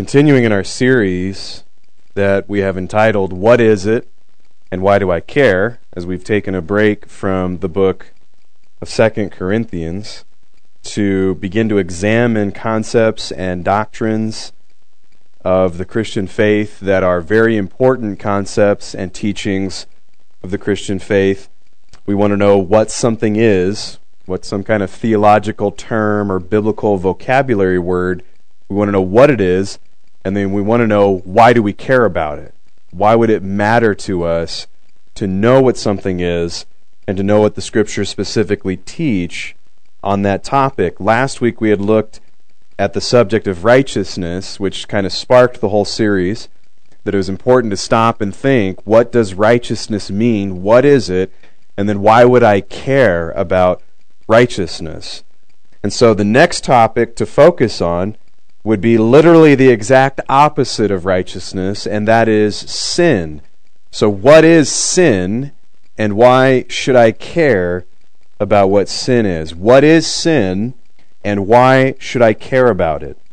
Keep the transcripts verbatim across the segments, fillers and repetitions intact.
Continuing in our series that we have entitled, What Is It and Why Do I Care? As we've taken a break from the book of Second Corinthians to begin to examine concepts and doctrines of the Christian faith that are very important concepts and teachings of the Christian faith. We want to know what something is, what some kind of theological term or biblical vocabulary word. We want to know what it is, and then we want to know why do we care about it? Why would it matter to us to know what something is and to know what the Scriptures specifically teach on that topic? Last week we had looked at the subject of righteousness, which kind of sparked the whole series, that it was important to stop and think, what does righteousness mean? What is it? And then why would I care about righteousness? And so the next topic to focus on would be literally the exact opposite of righteousness, and that is sin. So what is sin, and why should I care about what sin is? What is sin, and why should I care about it?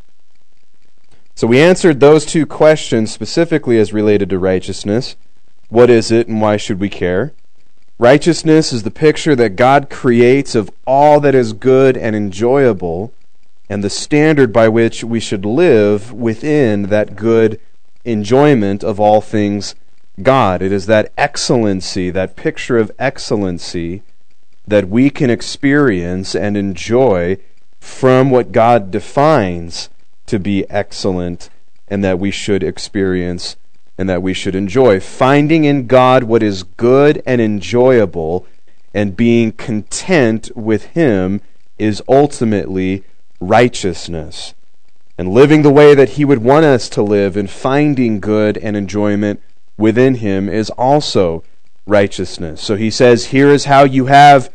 So we answered those two questions specifically as related to righteousness. What is it, and why should we care? Righteousness is the picture that God creates of all that is good and enjoyable, and the standard by which we should live within that good enjoyment of all things God. It is that excellency, that picture of excellency that we can experience and enjoy from what God defines to be excellent, and that we should experience and that we should enjoy. Finding in God what is good and enjoyable and being content with Him is ultimately righteousness. And living the way that He would want us to live and finding good and enjoyment within Him is also righteousness. So he says, here is how you have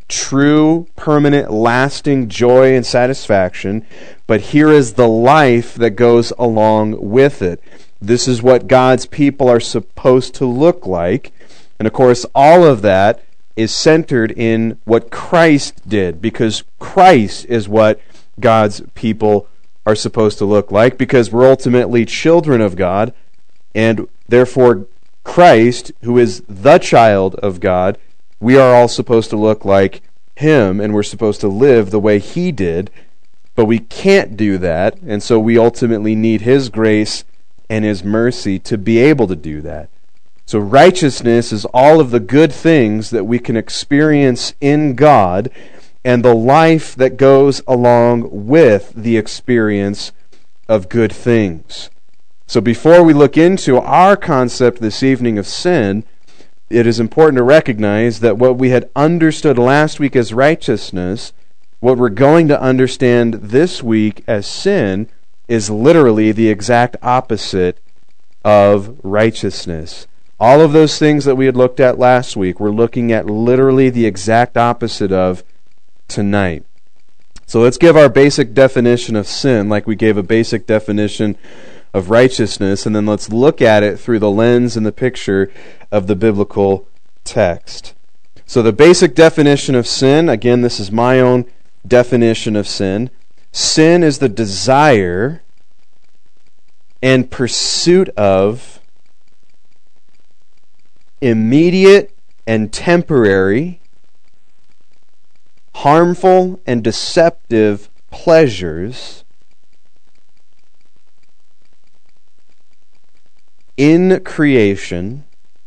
true, permanent, lasting joy and satisfaction, but here is the life that goes along with it. This is what God's people are supposed to look like. And of course, all of that is centered in what Christ did, because Christ is what God's people are supposed to look like, because we're ultimately children of God, and therefore Christ, who is the child of God, we are all supposed to look like Him, and we're supposed to live the way He did, but we can't do that, and so we ultimately need His grace and His mercy to be able to do that. So righteousness is all of the good things that we can experience in God, and the life that goes along with the experience of good things. So before we look into our concept this evening of sin, it is important to recognize that what we had understood last week as righteousness, what we're going to understand this week as sin, is literally the exact opposite of righteousness. All of those things that we had looked at last week, we're looking at literally the exact opposite of tonight. So let's give our basic definition of sin, like we gave a basic definition of righteousness, and then let's look at it through the lens and the picture of the biblical text. So the basic definition of sin, again, this is my own definition of sin. Sin is the desire and pursuit of immediate and temporary, harmful and deceptive pleasures in creation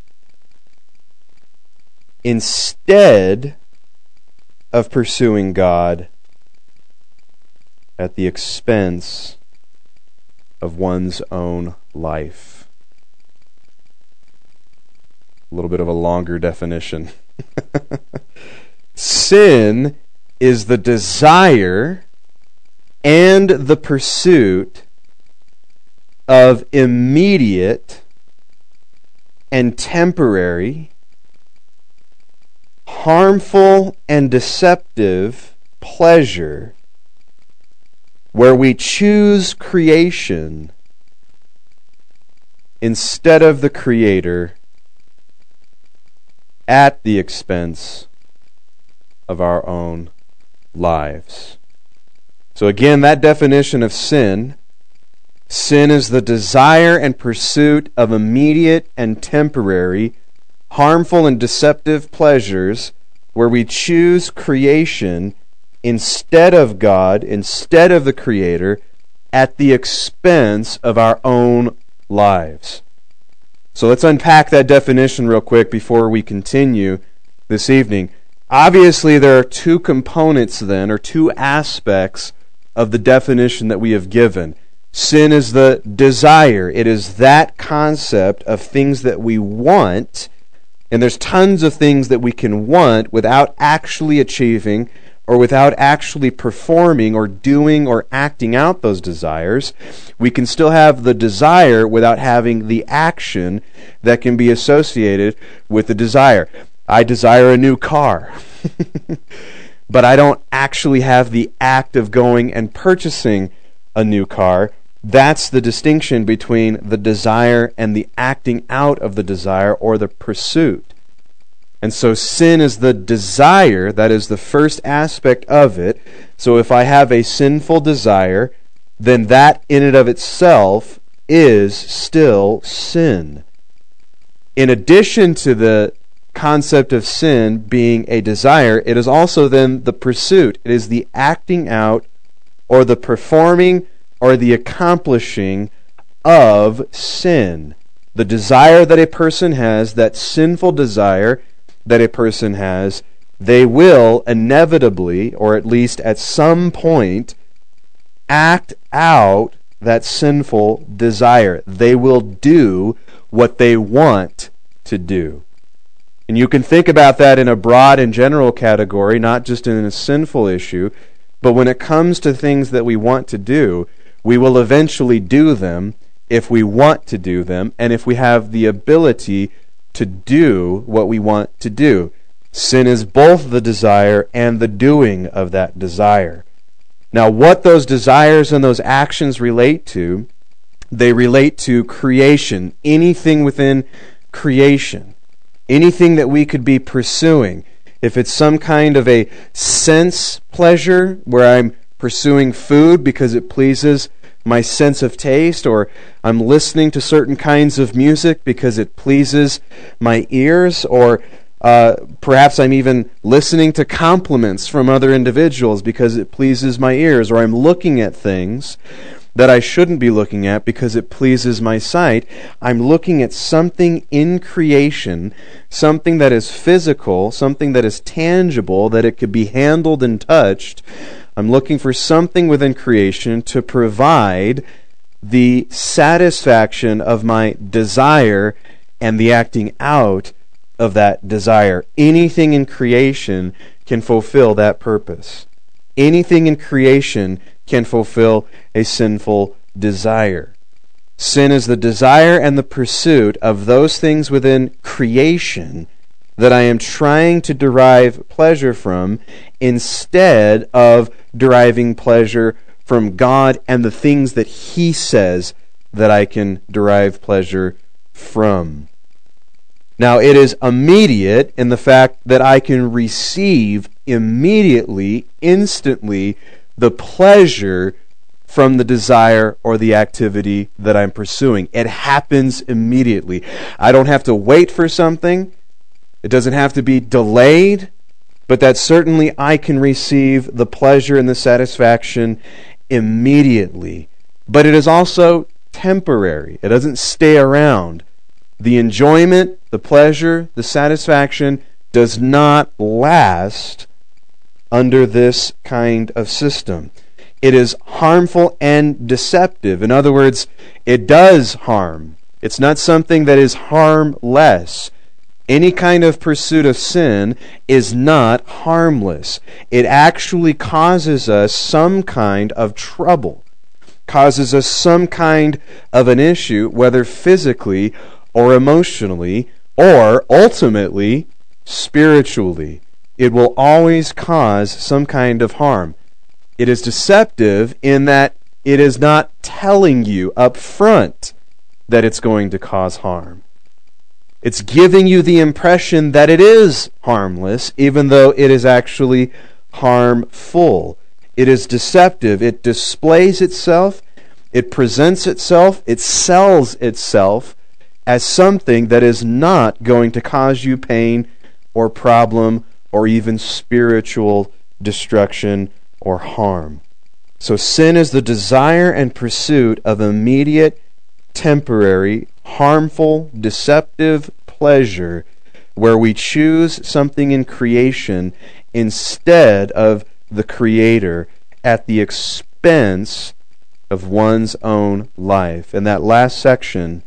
instead of pursuing God at the expense of one's own life. A little bit of a longer definition. Sin is the desire and the pursuit of immediate and temporary, harmful and deceptive pleasure, where we choose creation instead of the Creator at the expense of our own lives. So again, that definition of sin Sin is the desire and pursuit of immediate and temporary, harmful and deceptive pleasures where we choose creation instead of God, instead of the Creator, at the expense of our own lives. So let's unpack that definition real quick before we continue this evening. Obviously, there are two components then, or two aspects of the definition that we have given. Sin is the desire. It is that concept of things that we want, and there's tons of things that we can want without actually achieving or without actually performing or doing or acting out those desires. We can still have the desire without having the action that can be associated with the desire. I desire a new car, but I don't actually have the act of going and purchasing a new car. That's the distinction between the desire and the acting out of the desire or the pursuit. And so sin is the desire, that is the first aspect of it. So if I have a sinful desire, then that in and of itself is still sin. In addition to the concept of sin being a desire, it is also then the pursuit. It is the acting out or the performing or the accomplishing of sin. The desire that a person has, that sinful desire that a person has, they will inevitably, or at least at some point, act out that sinful desire. They will do what they want to do. And you can think about that in a broad and general category, not just in a sinful issue, but when it comes to things that we want to do, we will eventually do them if we want to do them and if we have the ability to do what we want to do. Sin is both the desire and the doing of that desire. Now, what those desires and those actions relate to, they relate to creation, anything within creation, anything that we could be pursuing. If it's some kind of a sense pleasure where I'm pursuing food because it pleases my sense of taste, or I'm listening to certain kinds of music because it pleases my ears, or uh, perhaps I'm even listening to compliments from other individuals because it pleases my ears, or I'm looking at things that I shouldn't be looking at because it pleases my sight. I'm looking at something in creation, something that is physical, something that is tangible, that it could be handled and touched. I'm looking for something within creation to provide the satisfaction of my desire and the acting out of that desire. Anything in creation can fulfill that purpose. Anything in creation can fulfill a sinful desire. Sin is the desire and the pursuit of those things within creation that I am trying to derive pleasure from instead of deriving pleasure from God and the things that He says that I can derive pleasure from. Now, it is immediate in the fact that I can receive immediately, instantly, the pleasure from the desire or the activity that I'm pursuing. It happens immediately. I don't have to wait for something. It doesn't have to be delayed, but that certainly I can receive the pleasure and the satisfaction immediately. But it is also temporary. It doesn't stay around. The enjoyment, the pleasure, the satisfaction does not last under this kind of system. It is harmful and deceptive. In other words, it does harm. It's not something that is harmless. Any kind of pursuit of sin is not harmless. It actually causes us some kind of trouble, causes us some kind of an issue, whether physically or emotionally, or ultimately spiritually. It will always cause some kind of harm. It is deceptive in that it is not telling you up front that it's going to cause harm. It's giving you the impression that it is harmless, even though it is actually harmful. It is deceptive. It displays itself It presents itself, it sells itself as something that is not going to cause you pain or problem or even spiritual destruction or harm. So sin is the desire and pursuit of immediate, temporary, harmful, deceptive pleasure where we choose something in creation instead of the Creator at the expense of one's own life. And that last section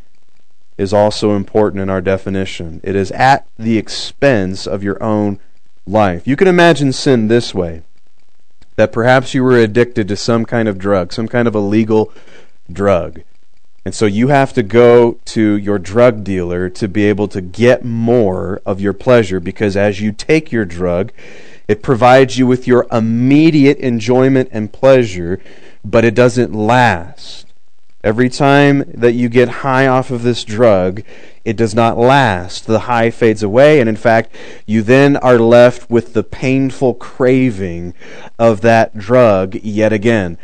is also important in our definition. It is at the expense of your own life. You can imagine sin this way, that perhaps you were addicted to some kind of drug, some kind of illegal drug. And so you have to go to your drug dealer to be able to get more of your pleasure, because as you take your drug, it provides you with your immediate enjoyment and pleasure, but it doesn't last. Every time that you get high off of this drug, it does not last. The high fades away, and in fact, you then are left with the painful craving of that drug yet again.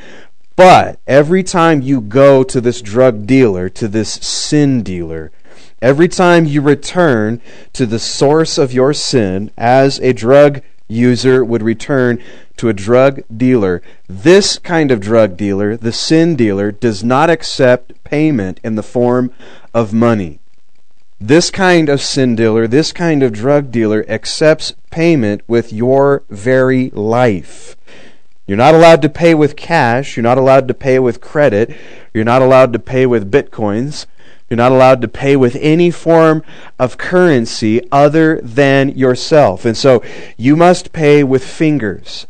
But every time you go to this drug dealer, to this sin dealer, every time you return to the source of your sin as a drug user would return to a drug dealer, this kind of drug dealer, the sin dealer, does not accept payment in the form of money. This kind of sin dealer, this kind of drug dealer accepts payment with your very life. You're not allowed to pay with cash. You're not allowed to pay with credit. You're not allowed to pay with bitcoins. You're not allowed to pay with any form of currency other than yourself. And so you must pay with fingers.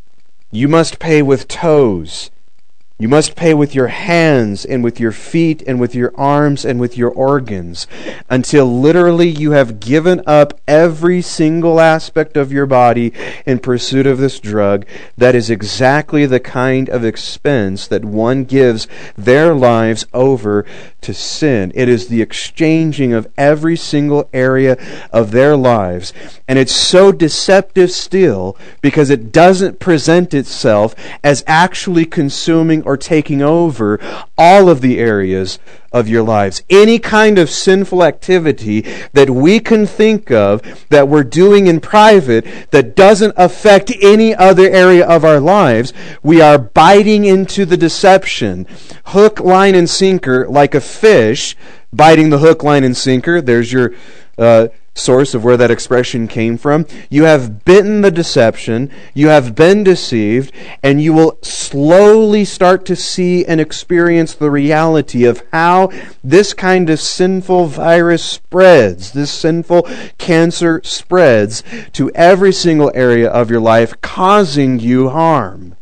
You must pay with toes. You must pay with your hands and with your feet and with your arms and with your organs until literally you have given up every single aspect of your body in pursuit of this drug. That is exactly the kind of expense that one gives their lives over to sin. It is the exchanging of every single area of their lives. And it's so deceptive still because it doesn't present itself as actually consuming or taking over all of the areas of your lives. Any kind of sinful activity that we can think of that we're doing in private that doesn't affect any other area of our lives, we are biting into the deception. Hook, line, and sinker, like a fish biting the hook, line, and sinker. There's your uh, source of where that expression came from. You have bitten the deception, you have been deceived, and you will slowly start to see and experience the reality of how this kind of sinful virus spreads, this sinful cancer spreads to every single area of your life, causing you harm.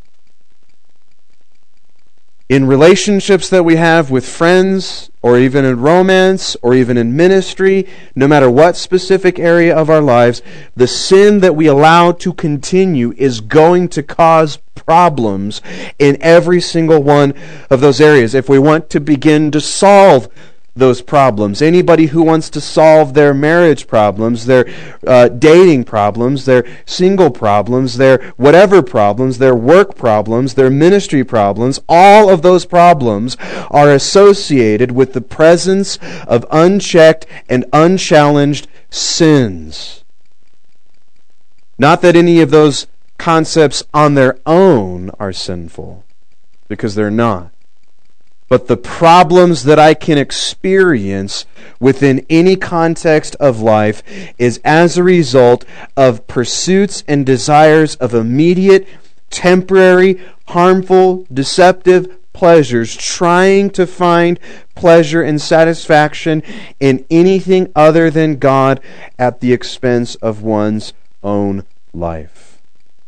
In relationships that we have with friends, or even in romance, or even in ministry, no matter what specific area of our lives, the sin that we allow to continue is going to cause problems in every single one of those areas. If we want to begin to solve those problems, anybody who wants to solve their marriage problems, their uh, dating problems, their single problems, their whatever problems, their work problems, their ministry problems, all of those problems are associated with the presence of unchecked and unchallenged sins. Not that any of those concepts on their own are sinful, because they're not. But the problems that I can experience within any context of life is as a result of pursuits and desires of immediate, temporary, harmful, deceptive pleasures, trying to find pleasure and satisfaction in anything other than God at the expense of one's own life.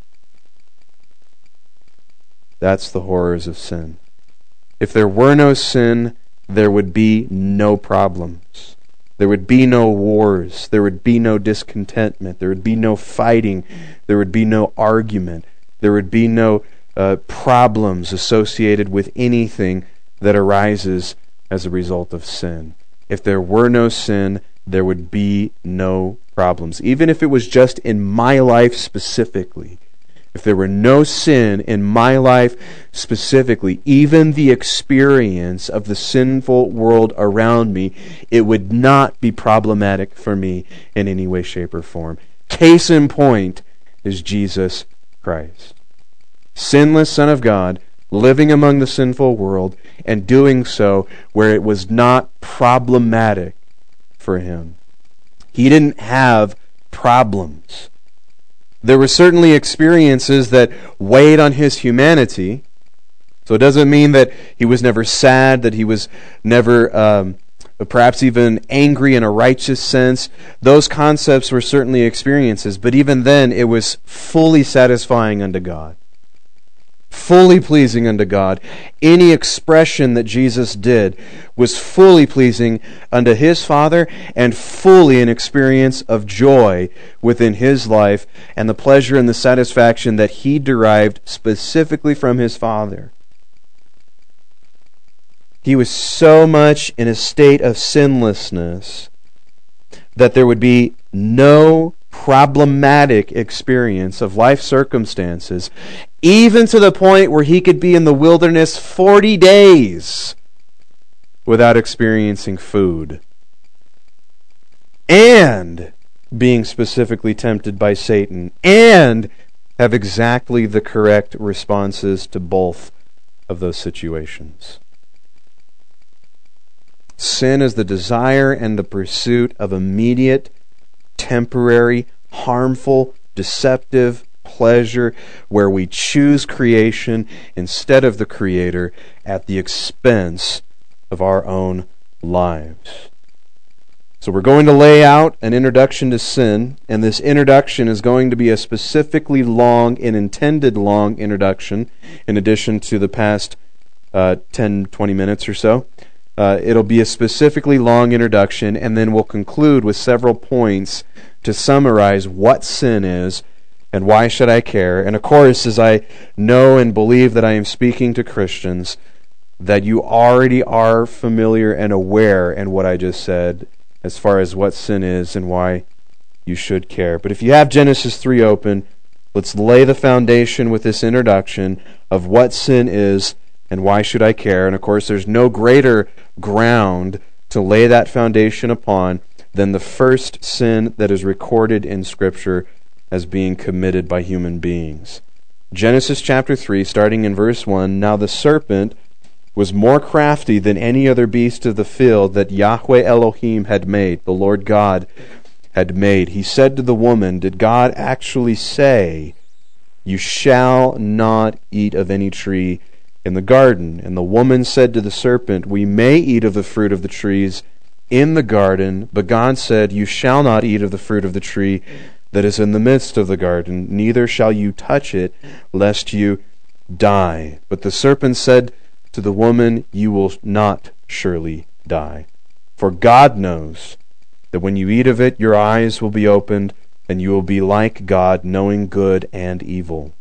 That's the horrors of sin. If there were no sin, there would be no problems. There would be no wars. There would be no discontentment. There would be no fighting. There would be no argument. There would be no uh, problems associated with anything that arises as a result of sin. If there were no sin, there would be no problems. Even if it was just in my life specifically, if there were no sin in my life specifically, even the experience of the sinful world around me, it would not be problematic for me in any way, shape, or form. Case in point is Jesus Christ. Sinless Son of God, living among the sinful world, and doing so where it was not problematic for him. He didn't have problems. There were certainly experiences that weighed on his humanity. So it doesn't mean that he was never sad, that he was never um, perhaps even angry in a righteous sense. Those concepts were certainly experiences, but even then it was fully satisfying unto God. Fully pleasing unto God. Any expression that Jesus did was fully pleasing unto his Father and fully an experience of joy within his life and the pleasure and the satisfaction that he derived specifically from his Father. He was so much in a state of sinlessness that there would be no problematic experience of life circumstances, even to the point where he could be in the wilderness forty days without experiencing food and being specifically tempted by Satan and have exactly the correct responses to both of those situations. Sin is the desire and the pursuit of immediate, temporary, harmful, deceptive pleasure where we choose creation instead of the Creator at the expense of our own lives. So we're going to lay out an introduction to sin, and this introduction is going to be a specifically long and intended long introduction in addition to the past uh, ten, twenty minutes or so. Uh, it'll be a specifically long introduction, and then we'll conclude with several points to summarize what sin is and why should I care. And of course, as I know and believe that I am speaking to Christians, that you already are familiar and aware in what I just said as far as what sin is and why you should care. But if you have Genesis three open, let's lay the foundation with this introduction of what sin is and why should I care. And of course, there's no greater ground to lay that foundation upon than the first sin that is recorded in Scripture as being committed by human beings. Genesis chapter three, starting in verse one, "Now the serpent was more crafty than any other beast of the field that Yahweh Elohim had made," the Lord God had made. "He said to the woman," did God actually say, "You shall not eat of any tree in the garden?" And the woman said to the serpent, "We may eat of the fruit of the trees in the garden, but God said, You shall not eat of the fruit of the tree that is in the midst of the garden, neither shall you touch it, lest you die." But the serpent said to the woman, "You will not surely die. For God knows that when you eat of it, your eyes will be opened, and you will be like God, knowing good and evil."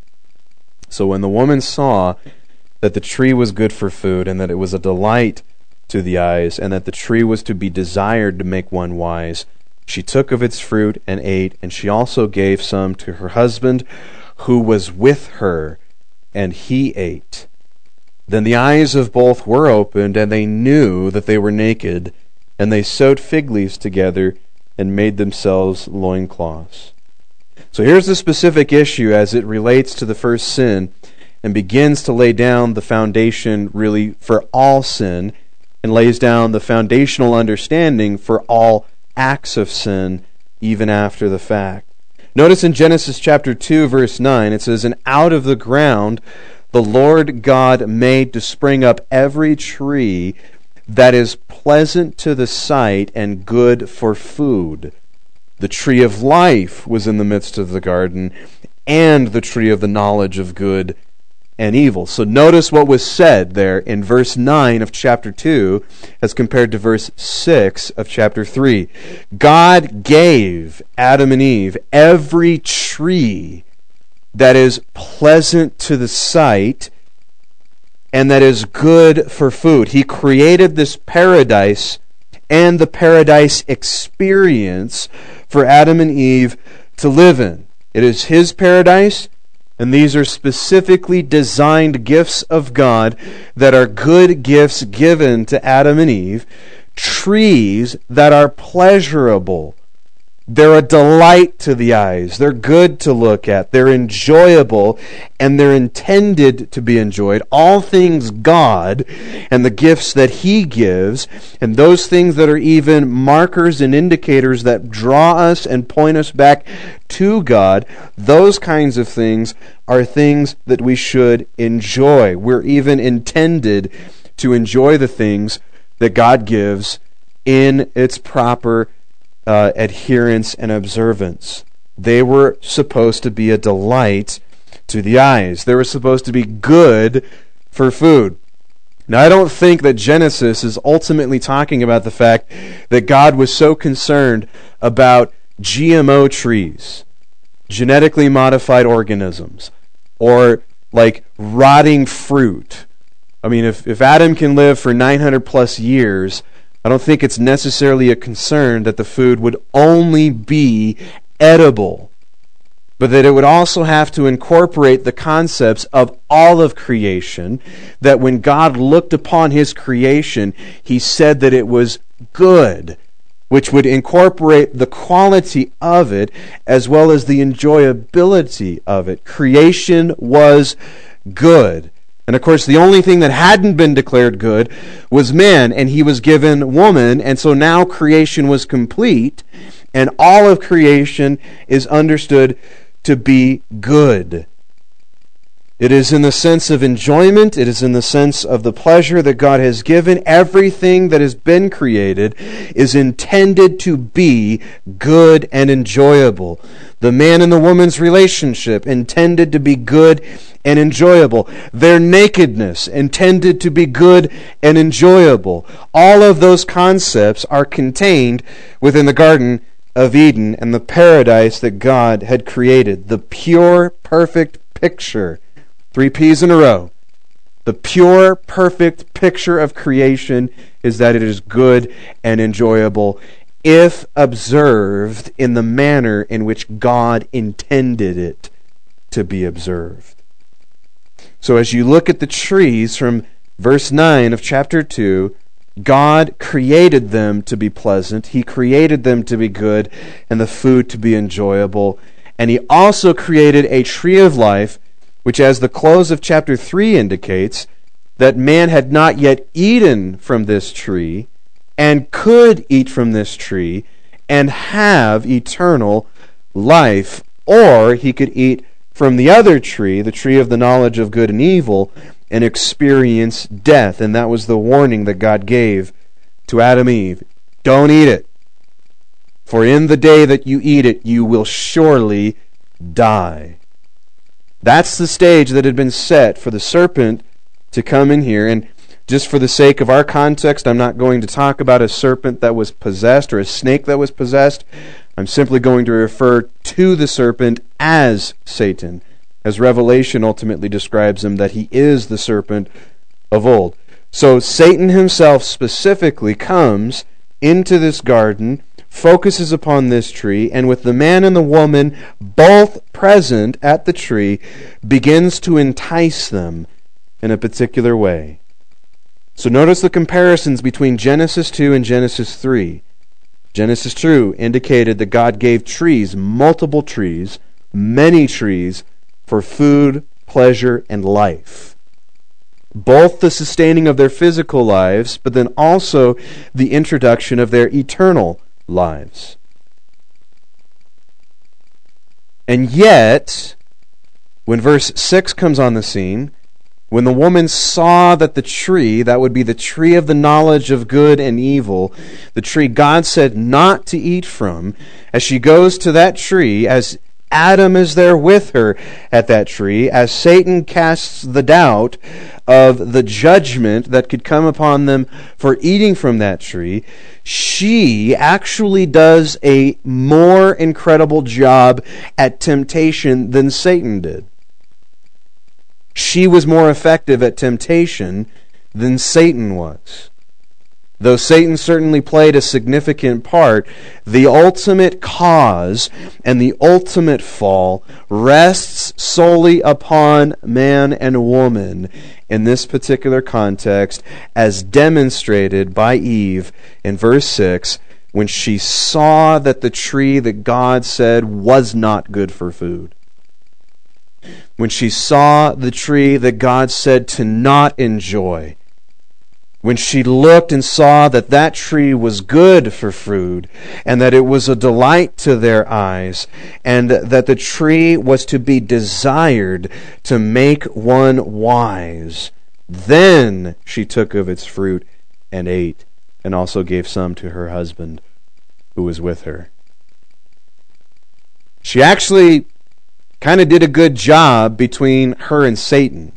So when the woman saw that the tree was good for food, and that it was a delight to the eyes, and that the tree was to be desired to make one wise, she took of its fruit and ate, and she also gave some to her husband who was with her, and he ate. Then the eyes of both were opened, and they knew that they were naked, and they sewed fig leaves together and made themselves loincloths. So here's the specific issue as it relates to the first sin, and begins to lay down the foundation really for all sin, and lays down the foundational understanding for all acts of sin even after the fact. Notice in Genesis chapter two, verse nine, it says, "And out of the ground the Lord God made to spring up every tree that is pleasant to the sight and good for food. The tree of life was in the midst of the garden, and the tree of the knowledge of good and evil." So notice what was said there in verse nine of chapter two as compared to verse six of chapter three. God gave Adam and Eve every tree that is pleasant to the sight and that is good for food. He created this paradise and the paradise experience for Adam and Eve to live in. It is His paradise, And these are specifically designed gifts of God that are good gifts given to Adam and Eve. Trees that are pleasurable. They're a delight to the eyes. They're good to look at. They're enjoyable, and they're intended to be enjoyed. All things God and the gifts that He gives, and those things that are even markers and indicators that draw us and point us back to God, those kinds of things are things that we should enjoy. We're even intended to enjoy the things that God gives in its proper Uh, adherence and observance. They were supposed to be a delight to the eyes. They were supposed to be good for food. Now, I don't think that Genesis is ultimately talking about the fact that God was so concerned about G M O trees, genetically modified organisms, or like rotting fruit. I mean, if, if Adam can live for nine hundred plus years, I don't think it's necessarily a concern that the food would only be edible, but that it would also have to incorporate the concepts of all of creation, that when God looked upon His creation, He said that it was good, which would incorporate the quality of it as well as the enjoyability of it. Creation was good. And of course, the only thing that hadn't been declared good was man, and he was given woman, and so now creation was complete, and all of creation is understood to be good. It is in the sense of enjoyment, it is in the sense of the pleasure that God has given. Everything that has been created is intended to be good and enjoyable. The man and the woman's relationship intended to be good and enjoyable. Their nakedness intended to be good and enjoyable. All of those concepts are contained within the Garden of Eden and the paradise that God had created. The pure, perfect picture. Three P's in a row. The pure, perfect picture of creation is that it is good and enjoyable if observed in the manner in which God intended it to be observed. So as you look at the trees from verse nine of chapter two, God created them to be pleasant. He created them to be good and the food to be enjoyable. And He also created a tree of life, which as the close of chapter three indicates, that man had not yet eaten from this tree and could eat from this tree and have eternal life, or he could eat from the other tree, the tree of the knowledge of good and evil, and experience death. And that was the warning that God gave to Adam and Eve. Don't eat it, for in the day that you eat it, you will surely die. That's the stage that had been set for the serpent to come in here. And just for the sake of our context, I'm not going to talk about a serpent that was possessed or a snake that was possessed. I'm simply going to refer to the serpent as Satan, as Revelation ultimately describes him, that he is the serpent of old. So Satan himself specifically comes into this garden, focuses upon this tree, and with the man and the woman both present at the tree, begins to entice them in a particular way. So notice the comparisons between Genesis two and Genesis three. Genesis two indicated that God gave trees, multiple trees, many trees, for food, pleasure, and life. Both the sustaining of their physical lives, but then also the introduction of their eternal lives. And yet, when verse six comes on the scene, when the woman saw that the tree, that would be the tree of the knowledge of good and evil, the tree God said not to eat from, as she goes to that tree, as Adam is there with her at that tree, as Satan casts the doubt of the judgment that could come upon them for eating from that tree, she actually does a more incredible job at temptation than Satan did. She was more effective at temptation than Satan was. Though Satan certainly played a significant part, the ultimate cause and the ultimate fall rests solely upon man and woman in this particular context, as demonstrated by Eve in verse six, when she saw that the tree that God said was not good for food. When she saw the tree that God said to not enjoy. When she looked and saw that that tree was good for food, and that it was a delight to their eyes, and that the tree was to be desired to make one wise, then she took of its fruit and ate, and also gave some to her husband who was with her. She actually kind of did a good job between her and Satan.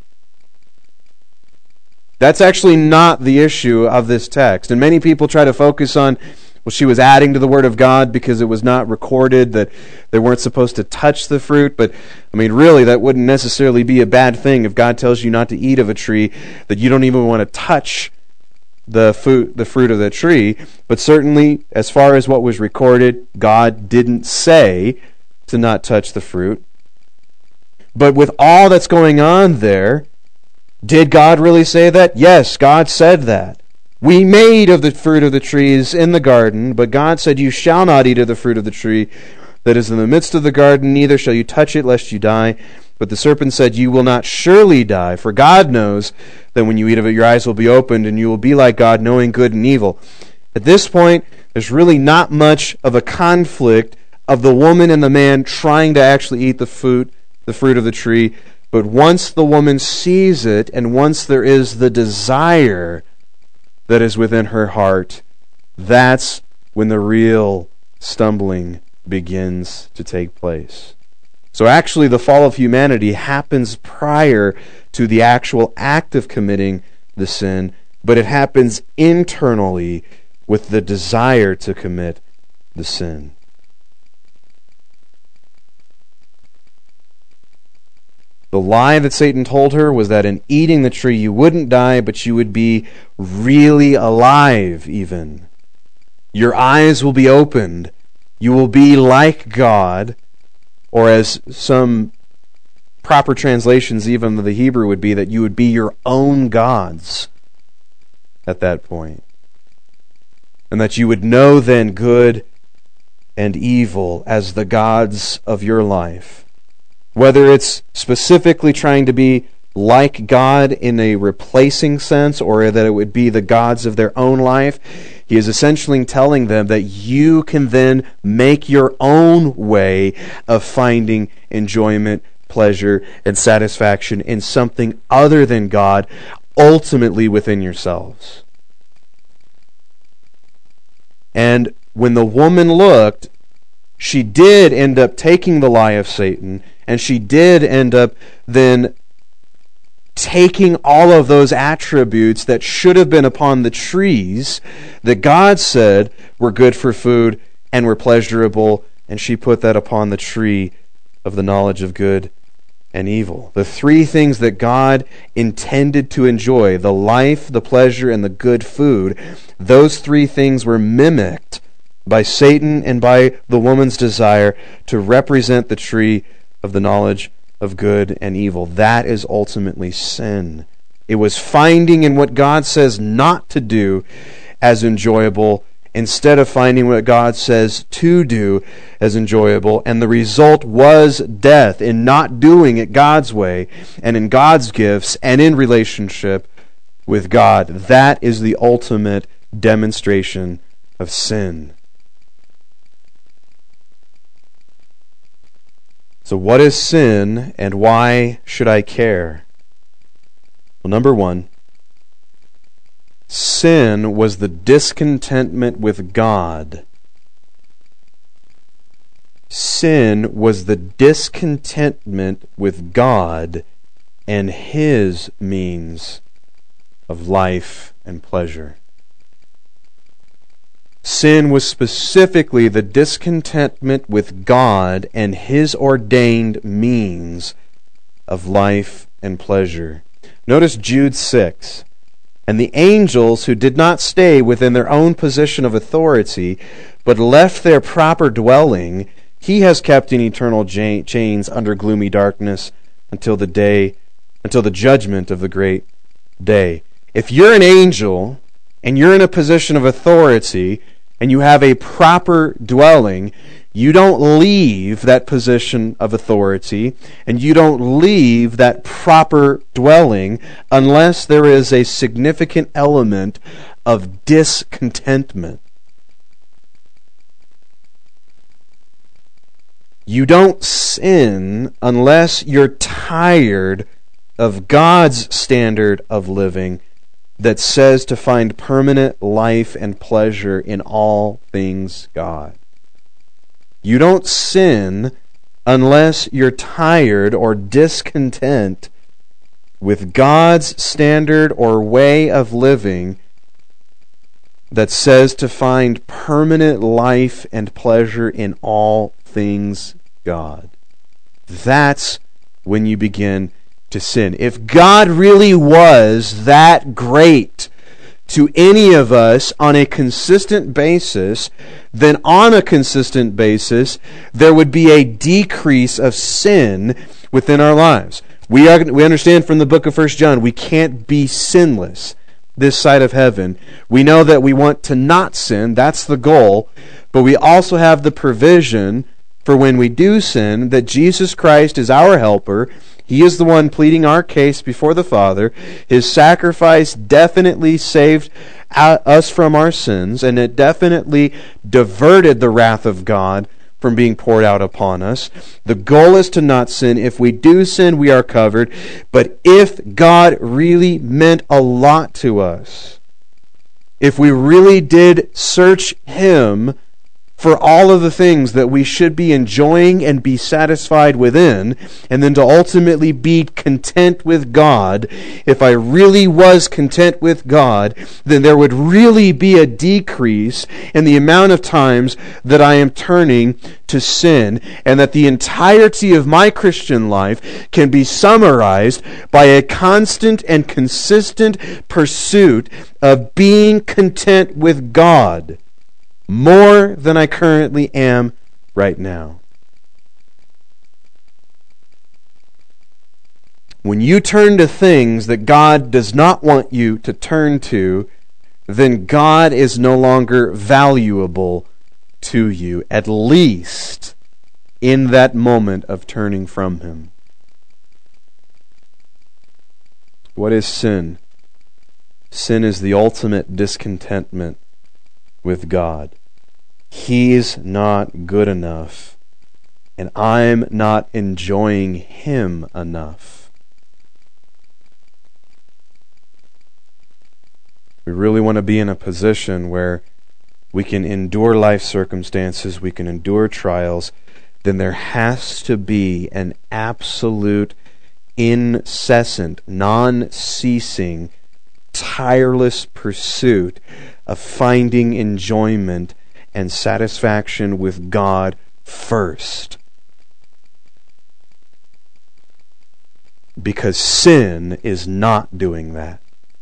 That's actually not the issue of this text. And many people try to focus on, well, she was adding to the Word of God because it was not recorded that they weren't supposed to touch the fruit. But, I mean, really, that wouldn't necessarily be a bad thing if God tells you not to eat of a tree, that you don't even want to touch the fruit, the fruit of the tree. But certainly, as far as what was recorded, God didn't say to not touch the fruit. But with all that's going on there, did God really say that? Yes, God said that. We made of the fruit of the trees in the garden, but God said, you shall not eat of the fruit of the tree that is in the midst of the garden, neither shall you touch it, lest you die. But the serpent said, you will not surely die, for God knows that when you eat of it, your eyes will be opened, and you will be like God, knowing good and evil. At this point, there's really not much of a conflict of the woman and the man trying to actually eat the fruit, the fruit of the tree. But once the woman sees it, and once there is the desire that is within her heart, that's when the real stumbling begins to take place. So actually, the fall of humanity happens prior to the actual act of committing the sin, but it happens internally with the desire to commit the sin. The lie that Satan told her was that in eating the tree you wouldn't die, but you would be really alive even. Your eyes will be opened. You will be like God, or as some proper translations even of the Hebrew would be, that you would be your own gods at that point. And that you would know then good and evil as the gods of your life. Whether it's specifically trying to be like God in a replacing sense, or that it would be the gods of their own life, he is essentially telling them that you can then make your own way of finding enjoyment, pleasure, and satisfaction in something other than God, ultimately within yourselves. And when the woman looked, she did end up taking the lie of Satan, and she did end up then taking all of those attributes that should have been upon the trees that God said were good for food and were pleasurable, and she put that upon the tree of the knowledge of good and evil. The three things that God intended to enjoy, the life, the pleasure, and the good food, those three things were mimicked by Satan and by the woman's desire to represent the tree of the knowledge of good and evil. That is ultimately sin. It was finding in what God says not to do as enjoyable instead of finding what God says to do as enjoyable. And the result was death in not doing it God's way and in God's gifts and in relationship with God. That is the ultimate demonstration of sin. So what is sin, and why should I care? Well, number one, sin was the discontentment with God. Sin was the discontentment with God and His means of life and pleasure. Sin was specifically the discontentment with God and His ordained means of life and pleasure. Notice Jude six. And the angels who did not stay within their own position of authority, but left their proper dwelling, he has kept in eternal chains under gloomy darkness until the day, until the judgment of the great day. If you're an angel and you're in a position of authority and you have a proper dwelling, you don't leave that position of authority and you don't leave that proper dwelling unless there is a significant element of discontentment. You don't sin unless you're tired of God's standard of living that says to find permanent life and pleasure in all things God. You don't sin unless you're tired or discontent with God's standard or way of living that says to find permanent life and pleasure in all things God. That's when you begin to sin. If God really was that great to any of us on a consistent basis, then on a consistent basis, there would be a decrease of sin within our lives. We are, we understand from the book of First John, we can't be sinless this side of heaven. We know that we want to not sin, that's the goal, but we also have the provision for when we do sin, that Jesus Christ is our helper. He is the one pleading our case before the Father. His sacrifice definitely saved us from our sins, and it definitely diverted the wrath of God from being poured out upon us. The goal is to not sin. If we do sin, we are covered. But if God really meant a lot to us, if we really did search Him for all of the things that we should be enjoying and be satisfied within, and then to ultimately be content with God, if I really was content with God, then there would really be a decrease in the amount of times that I am turning to sin, and that the entirety of my Christian life can be summarized by a constant and consistent pursuit of being content with God, more than I currently am right now. When you turn to things that God does not want you to turn to, then God is no longer valuable to you, at least in that moment of turning from Him. What is sin? Sin is the ultimate discontentment with God. He's not good enough, and I'm not enjoying Him enough. We really want to be in a position where we can endure life circumstances, we can endure trials, then there has to be an absolute, incessant, non-ceasing, tireless pursuit of finding enjoyment and satisfaction with God first. Because sin is not doing that.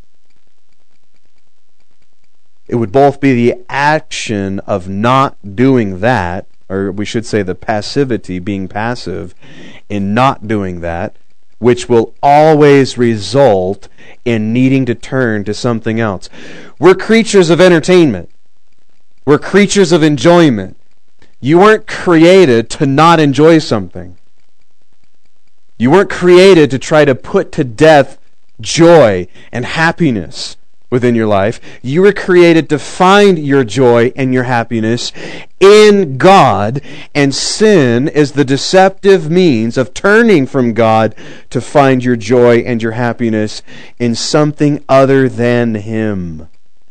It would both be the action of not doing that, or we should say the passivity, being passive in not doing that, which will always result in needing to turn to something else. We're creatures of entertainment. We're creatures of enjoyment. You weren't created to not enjoy something. You weren't created to try to put to death joy and happiness within your life. You were created to find your joy and your happiness in God, and sin is the deceptive means of turning from God to find your joy and your happiness in something other than Him,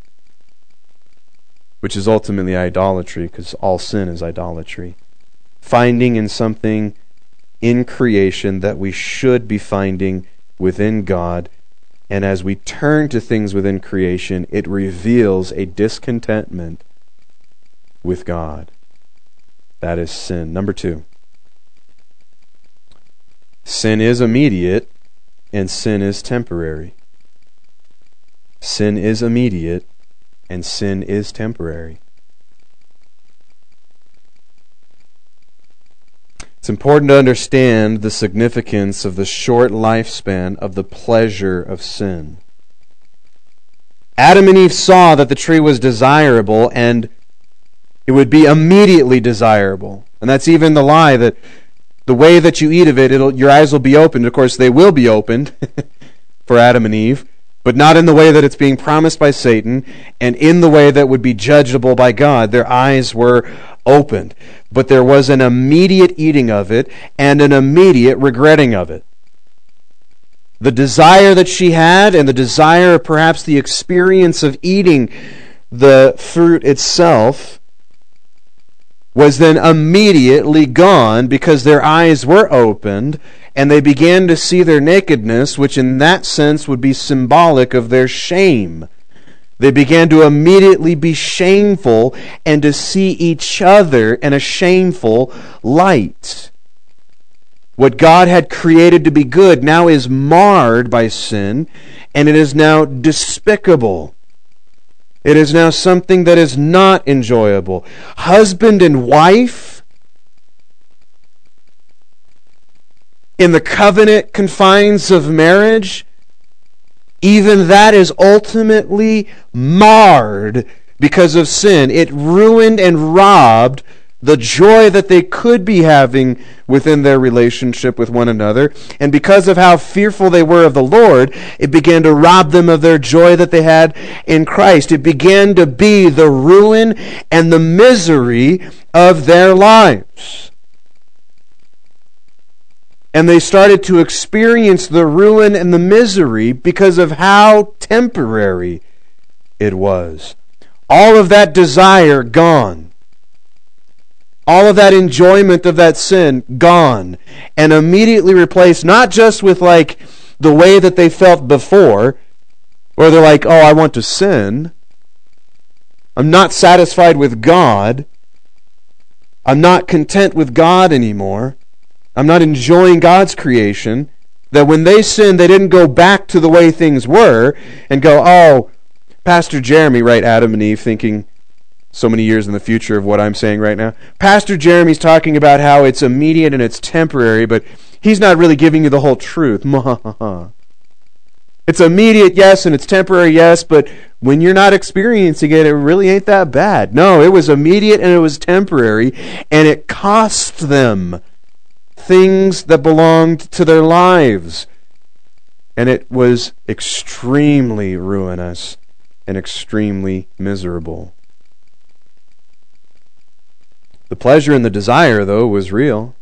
which is ultimately idolatry, because all sin is idolatry. Finding in something in creation that we should be finding within God. And as we turn to things within creation, it reveals a discontentment with God. That is sin. Number two. Sin is immediate and sin is temporary. Sin is immediate, and sin is temporary. It's important to understand the significance of the short lifespan of the pleasure of sin. Adam and Eve saw that the tree was desirable, and it would be immediately desirable. And that's even the lie, that the way that you eat of it, it'll, your eyes will be opened. Of course, they will be opened for Adam and Eve, but not in the way that it's being promised by Satan, and in the way that would be judgeable by God. Their eyes were opened, but there was an immediate eating of it and an immediate regretting of it. The desire that she had, and the desire, perhaps the experience of eating the fruit itself, was then immediately gone because their eyes were opened and they began to see their nakedness, which in that sense would be symbolic of their shame. They began to immediately be shameful and to see each other in a shameful light. What God had created to be good now is marred by sin, and it is now despicable. It is now something that is not enjoyable. Husband and wife, in the covenant confines of marriage, even that is ultimately marred because of sin. It ruined and robbed the joy that they could be having within their relationship with one another. And because of how fearful they were of the Lord, it began to rob them of their joy that they had in Christ. It began to be the ruin and the misery of their lives. And they started to experience the ruin and the misery because of how temporary it was. All of that desire gone. All of that enjoyment of that sin gone, and immediately replaced not just with like the way that they felt before, where they're like, oh, I want to sin. I'm not satisfied with God. I'm not content with God anymore. I'm not enjoying God's creation. That when they sinned, they didn't go back to the way things were and go, oh, Pastor Jeremy, right, Adam and Eve, thinking so many years in the future of what I'm saying right now. Pastor Jeremy's talking about how it's immediate and it's temporary, but he's not really giving you the whole truth. It's immediate, yes, and it's temporary, yes, but when you're not experiencing it, it really ain't that bad. No, it was immediate and it was temporary, and it cost them things that belonged to their lives. And it was extremely ruinous and extremely miserable. The pleasure and the desire, though, was real.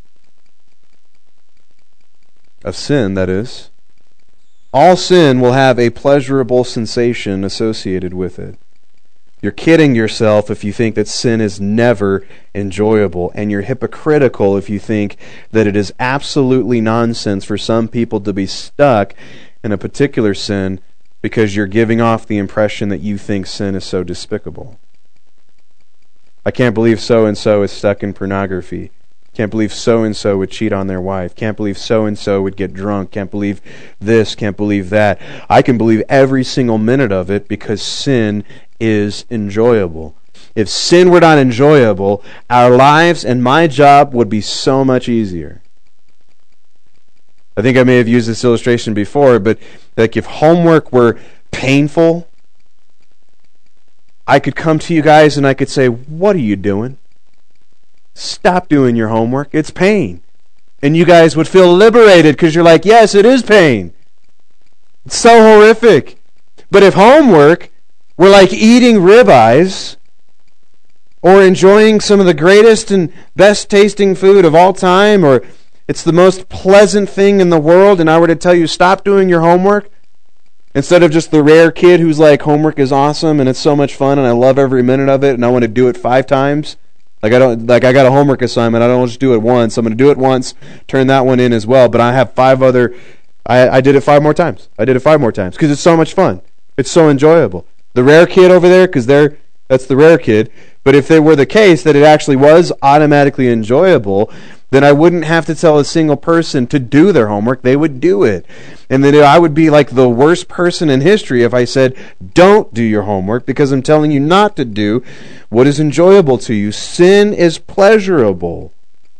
Of sin, that is. All sin will have a pleasurable sensation associated with it. You're kidding yourself if you think that sin is never enjoyable, and you're hypocritical if you think that it is absolutely nonsense for some people to be stuck in a particular sin because you're giving off the impression that you think sin is so despicable. I can't believe so-and-so is stuck in pornography. Can't believe so-and-so would cheat on their wife. Can't believe so-and-so would get drunk. Can't believe this. Can't believe that. I can believe every single minute of it because sin is enjoyable. If sin were not enjoyable, our lives and my job would be so much easier. I think I may have used this illustration before, but like if homework were painful, I could come to you guys and I could say, what are you doing? Stop doing your homework. It's pain. And you guys would feel liberated because you're like, yes, it is pain. It's so horrific. But if homework were like eating ribeyes or enjoying some of the greatest and best tasting food of all time, or it's the most pleasant thing in the world, and I were to tell you, stop doing your homework, instead of just the rare kid who's like, homework is awesome and it's so much fun and I love every minute of it and I want to do it five times. Like I don't like I got a homework assignment, I don't just do it once. I'm going to do it once, turn that one in as well, but I have five other I, I did it five more times. I did it five more times because it's so much fun. It's so enjoyable. The rare kid over there, because they're That's the rare kid. But if it were the case that it actually was automatically enjoyable, then I wouldn't have to tell a single person to do their homework. They would do it. And then I would be like the worst person in history if I said, don't do your homework, because I'm telling you not to do what is enjoyable to you. Sin is pleasurable.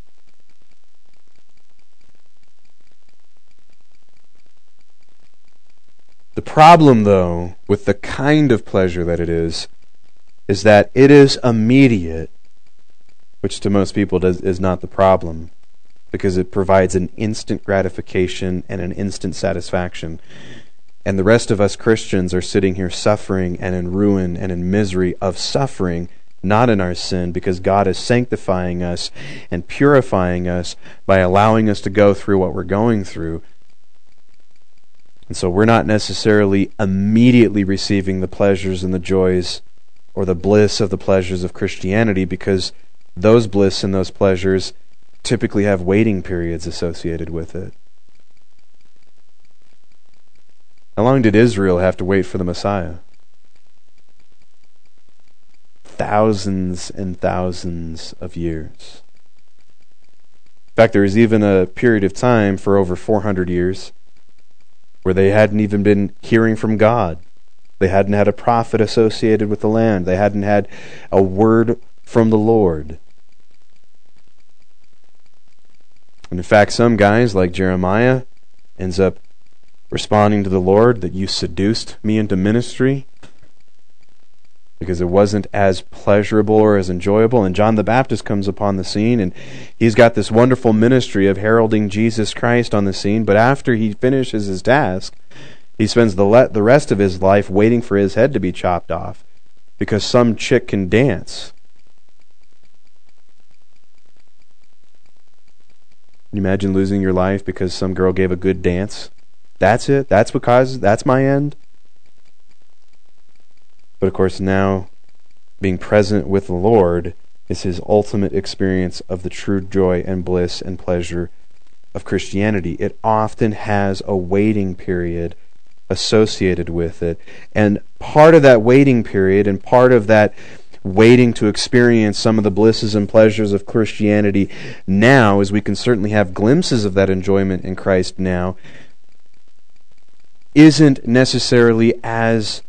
The problem, though, with the kind of pleasure that it is, is that it is immediate, which to most people does, is not the problem, because it provides an instant gratification and an instant satisfaction. And the rest of us Christians are sitting here suffering and in ruin and in misery of suffering, not in our sin, because God is sanctifying us and purifying us by allowing us to go through what we're going through. And so we're not necessarily immediately receiving the pleasures and the joys or the bliss of the pleasures of Christianity, because those bliss and those pleasures typically have waiting periods associated with it. How long did Israel have to wait for the Messiah? Thousands and thousands of years. In fact, there was even a period of time for over four hundred years where they hadn't even been hearing from God. They hadn't had a prophet associated with the land. They hadn't had a word from the Lord. And in fact, some guys like Jeremiah ends up responding to the Lord that you seduced me into ministry because it wasn't as pleasurable or as enjoyable. And John the Baptist comes upon the scene, and he's got this wonderful ministry of heralding Jesus Christ on the scene. But after he finishes his task, he spends the le- the rest of his life waiting for his head to be chopped off because some chick can dance. Can you imagine losing your life because some girl gave a good dance? That's it? That's what causes, that's my end? But of course now, being present with the Lord is his ultimate experience of the true joy and bliss and pleasure of Christianity. It often has a waiting period associated with it. And part of that waiting period and part of that waiting to experience some of the blisses and pleasures of Christianity now, as we can certainly have glimpses of that enjoyment in Christ now, isn't necessarily as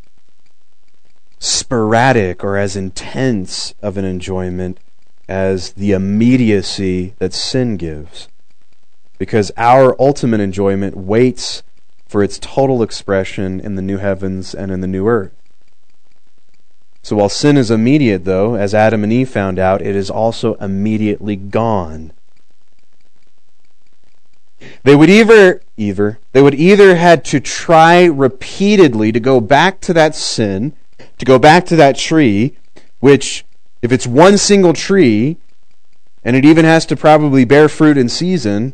sporadic or as intense of an enjoyment as the immediacy that sin gives. Because our ultimate enjoyment waits for its total expression in the new heavens and in the new earth. So while sin is immediate, though, as Adam and Eve found out, it is also immediately gone. They would either, either they would either had to try repeatedly to go back to that sin, to go back to that tree, which, if it's one single tree, and it even has to probably bear fruit in season,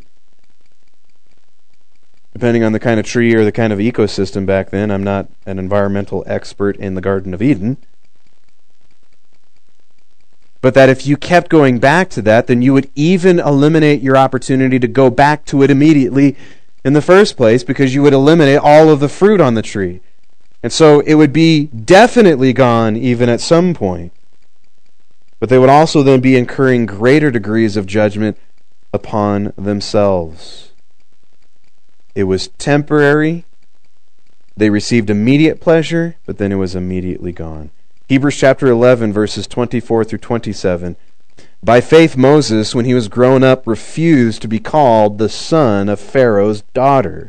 depending on the kind of tree or the kind of ecosystem back then. I'm not an environmental expert in the Garden of Eden. But that if you kept going back to that, then you would even eliminate your opportunity to go back to it immediately in the first place, because you would eliminate all of the fruit on the tree. And so it would be definitely gone even at some point. But they would also then be incurring greater degrees of judgment upon themselves. It was temporary. They received immediate pleasure, but then it was immediately gone. Hebrews chapter eleven, verses twenty-four through twenty-seven. By faith Moses, when he was grown up, refused to be called the son of Pharaoh's daughter,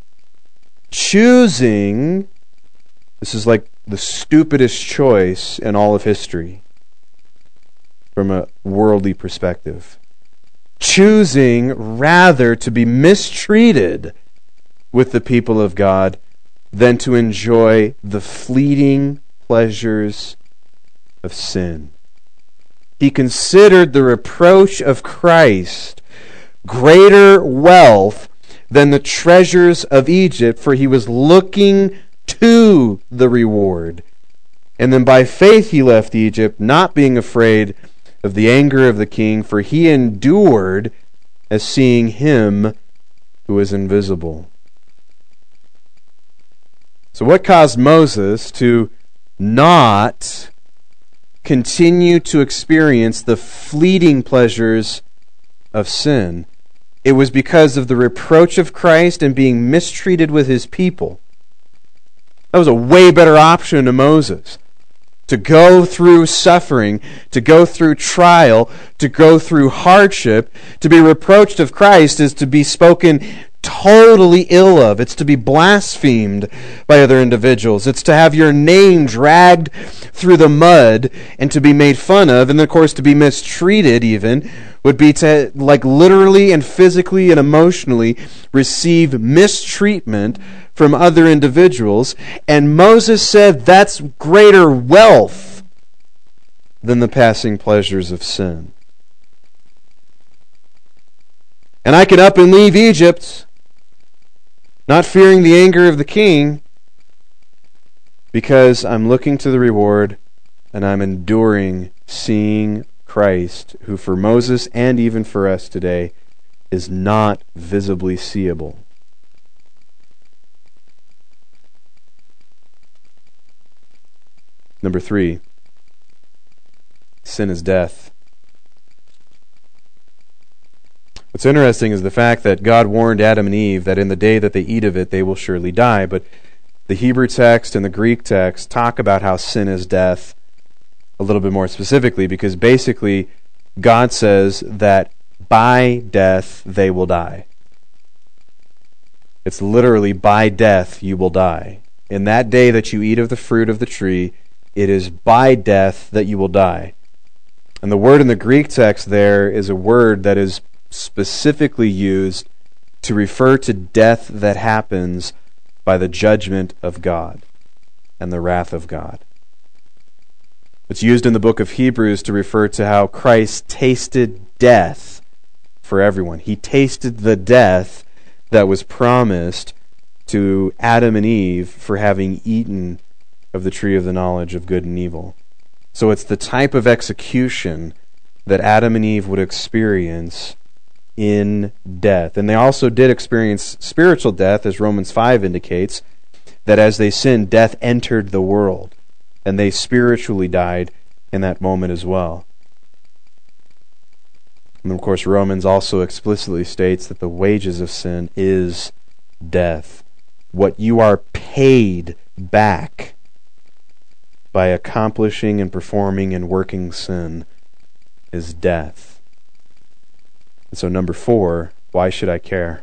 choosing, this is like the stupidest choice in all of history from a worldly perspective, choosing rather to be mistreated with the people of God than to enjoy the fleeting pleasures of sin. He considered the reproach of Christ greater wealth than the treasures of Egypt, for he was looking to the reward. And then by faith he left Egypt, not being afraid of the anger of the king, for he endured as seeing him who is invisible. So what caused Moses to not continue to experience the fleeting pleasures of sin, it was because of the reproach of Christ and being mistreated with his people. That was a way better option to Moses. To go through suffering, to go through trial, to go through hardship, to be reproached of Christ is to be spoken totally ill of. It's to be blasphemed by other individuals. It's to have your name dragged through the mud and to be made fun of, and of course to be mistreated even, would be to like literally and physically and emotionally receive mistreatment from other individuals. And Moses said that's greater wealth than the passing pleasures of sin. And I can up and leave Egypt, not fearing the anger of the king, because I'm looking to the reward and I'm enduring seeing Christ, who for Moses and even for us today is not visibly seeable. Number three, sin is death. What's interesting is the fact that God warned Adam and Eve that in the day that they eat of it, they will surely die. But the Hebrew text and the Greek text talk about how sin is death a little bit more specifically, because basically God says that by death they will die. It's literally by death you will die. In that day that you eat of the fruit of the tree, it is by death that you will die. And the word in the Greek text there is a word that is specifically used to refer to death that happens by the judgment of God and the wrath of God. It's used in the book of Hebrews to refer to how Christ tasted death for everyone. He tasted the death that was promised to Adam and Eve for having eaten of the tree of the knowledge of good and evil. So it's the type of execution that Adam and Eve would experience in death. And they also did experience spiritual death, as Romans five indicates, that as they sinned, death entered the world, and they spiritually died in that moment as well. And of course, Romans also explicitly states that the wages of sin is death. What you are paid back by accomplishing and performing and working sin is death. And so number four, why should I care?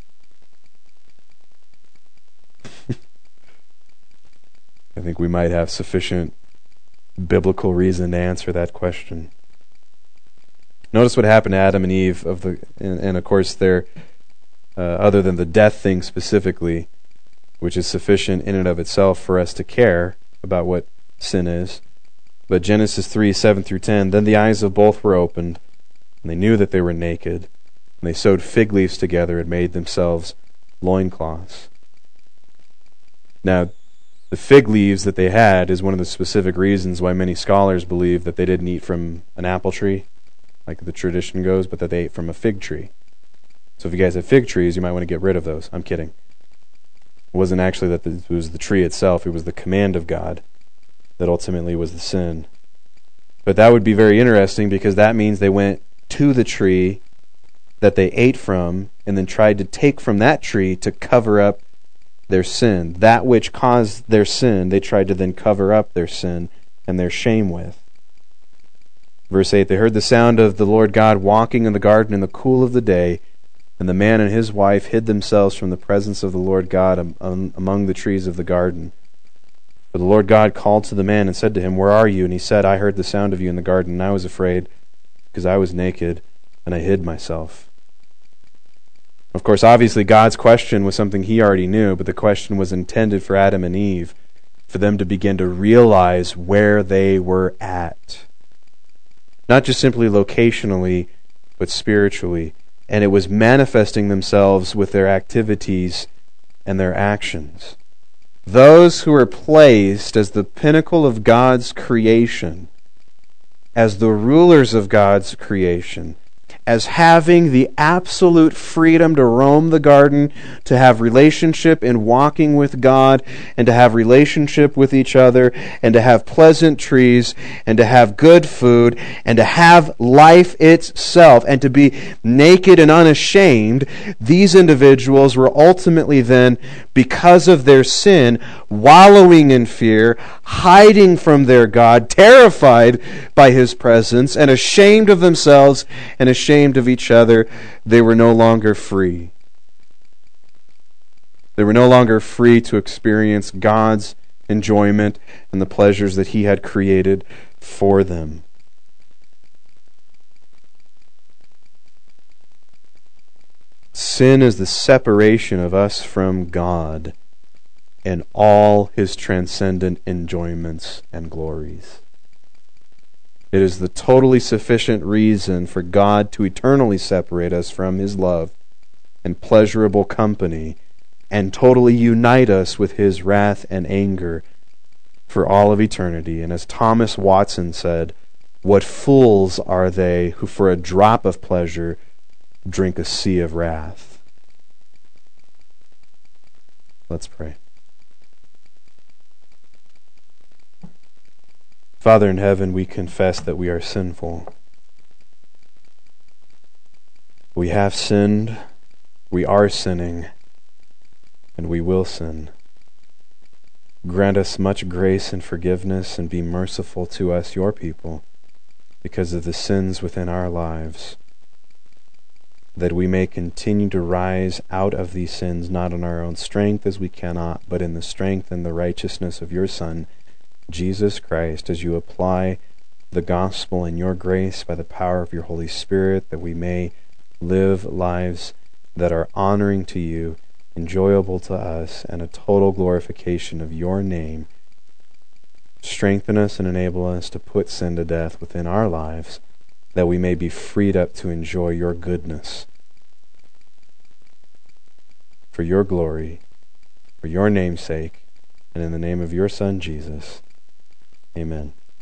I think we might have sufficient biblical reason to answer that question. Notice what happened to Adam and Eve, of the, and, and of course, there, uh, other than the death thing specifically, which is sufficient in and of itself for us to care about what sin is. But Genesis three, seven through ten, then the eyes of both were opened, and they knew that they were naked, and they sewed fig leaves together and made themselves loincloths. Now, the fig leaves that they had is one of the specific reasons why many scholars believe that they didn't eat from an apple tree, like the tradition goes, but that they ate from a fig tree. So if you guys have fig trees, you might want to get rid of those. I'm kidding. It wasn't actually that it was the tree itself, it was the command of God that ultimately was the sin. But that would be very interesting, because that means they went to the tree that they ate from and then tried to take from that tree to cover up their sin. That which caused their sin, they tried to then cover up their sin and their shame with. Verse eight, they heard the sound of the Lord God walking in the garden in the cool of the day, and the man and his wife hid themselves from the presence of the Lord God among the trees of the garden. But the Lord God called to the man and said to him, where are you? And he said, I heard the sound of you in the garden, and I was afraid, because I was naked, and I hid myself. Of course, obviously, God's question was something he already knew, but the question was intended for Adam and Eve, for them to begin to realize where they were at. Not just simply locationally, but spiritually. And it was manifesting themselves with their activities and their actions. Those who are placed as the pinnacle of God's creation, as the rulers of God's creation, as having the absolute freedom to roam the garden, to have relationship in walking with God, and to have relationship with each other, and to have pleasant trees, and to have good food, and to have life itself, and to be naked and unashamed, these individuals were ultimately then, because of their sin, wallowing in fear, hiding from their God, terrified by His presence, and ashamed of themselves and ashamed of each other. They were no longer free. They were no longer free to experience God's enjoyment and the pleasures that He had created for them. Sin is the separation of us from God and all His transcendent enjoyments and glories. It is the totally sufficient reason for God to eternally separate us from His love and pleasurable company and totally unite us with His wrath and anger for all of eternity. And as Thomas Watson said, what fools are they who for a drop of pleasure drink a sea of wrath. Let's pray. Father in heaven, we confess that we are sinful. We have sinned, we are sinning, and we will sin. Grant us much grace and forgiveness, and be merciful to us, your people, because of the sins within our lives, that we may continue to rise out of these sins, not in our own strength as we cannot, but in the strength and the righteousness of your Son, Jesus Christ, as you apply the gospel and your grace by the power of your Holy Spirit, that we may live lives that are honoring to you, enjoyable to us, and a total glorification of your name. Strengthen us and enable us to put sin to death within our lives, that we may be freed up to enjoy your goodness. For your glory, for your name's sake, and in the name of your Son, Jesus. Amen.